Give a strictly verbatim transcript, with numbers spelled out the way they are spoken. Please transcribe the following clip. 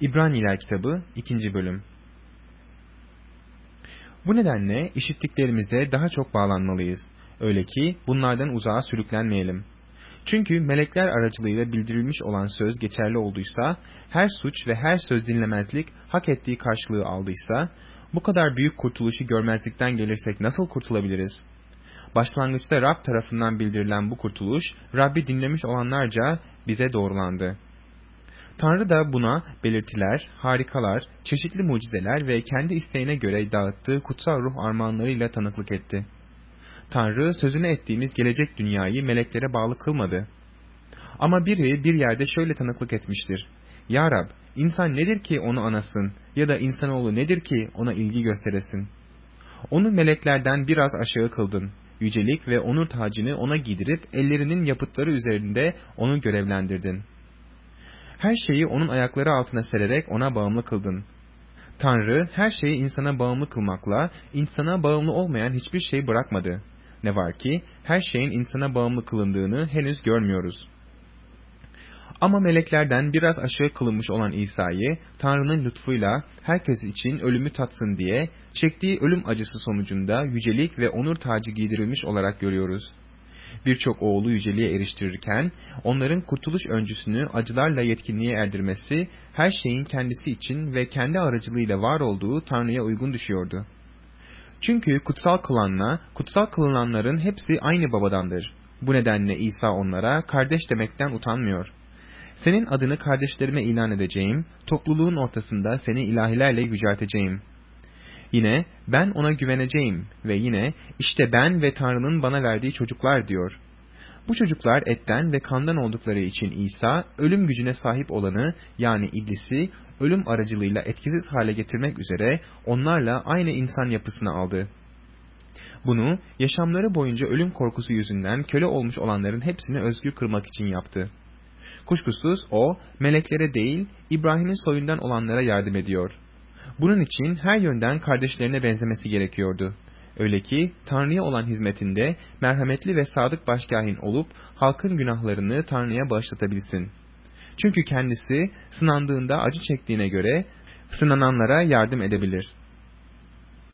İbraniler kitabı ikinci bölüm. Bu nedenle işittiklerimize daha çok bağlanmalıyız. Öyle ki bunlardan uzağa sürüklenmeyelim. Çünkü melekler aracılığıyla bildirilmiş olan söz geçerli olduysa, her suç ve her söz dinlemezlik hak ettiği karşılığı aldıysa, bu kadar büyük kurtuluşu görmezlikten gelirsek nasıl kurtulabiliriz? Başlangıçta Rab tarafından bildirilen bu kurtuluş, Rabbi dinlemiş olanlarca bize doğrulandı. Tanrı da buna belirtiler, harikalar, çeşitli mucizeler ve kendi isteğine göre dağıttığı kutsal ruh armağanlarıyla tanıklık etti. Tanrı sözünü ettiğimiz gelecek dünyayı meleklere bağlı kılmadı. Ama biri bir yerde şöyle tanıklık etmiştir. Ya Rab, insan nedir ki onu anasın ya da insanoğlu nedir ki ona ilgi gösteresin? Onu meleklerden biraz aşağı kıldın. Yücelik ve onur tacını ona giydirip ellerinin yapıtları üzerinde onu görevlendirdin. Her şeyi onun ayakları altına sererek ona bağımlı kıldın. Tanrı her şeyi insana bağımlı kılmakla insana bağımlı olmayan hiçbir şey bırakmadı. Ne var ki her şeyin insana bağımlı kılındığını henüz görmüyoruz. Ama meleklerden biraz aşağı kılınmış olan İsa'yı Tanrı'nın lütfuyla herkes için ölümü tatsın diye çektiği ölüm acısı sonucunda yücelik ve onur tacı giydirilmiş olarak görüyoruz. Birçok oğlu yüceliğe eriştirirken onların kurtuluş öncüsünü acılarla yetkinliğe erdirmesi her şeyin kendisi için ve kendi aracılığıyla var olduğu Tanrı'ya uygun düşüyordu. Çünkü kutsal kılanla kutsal kılınanların hepsi aynı babadandır. Bu nedenle İsa onlara kardeş demekten utanmıyor. Senin adını kardeşlerime ilan edeceğim, topluluğun ortasında seni ilahilerle yücelteceğim. Yine ben ona güveneceğim ve yine işte ben ve Tanrı'nın bana verdiği çocuklar diyor. Bu çocuklar etten ve kandan oldukları için İsa ölüm gücüne sahip olanı yani iblisi ölüm aracılığıyla etkisiz hale getirmek üzere onlarla aynı insan yapısını aldı. Bunu yaşamları boyunca ölüm korkusu yüzünden köle olmuş olanların hepsini özgür kılmak için yaptı. Kuşkusuz o meleklere değil İbrahim'in soyundan olanlara yardım ediyor. Bunun için her yönden kardeşlerine benzemesi gerekiyordu. Öyle ki Tanrı'ya olan hizmetinde merhametli ve sadık başkâhin olup halkın günahlarını Tanrı'ya bağışlatabilsin. Çünkü kendisi sınandığında acı çektiğine göre sınananlara yardım edebilir.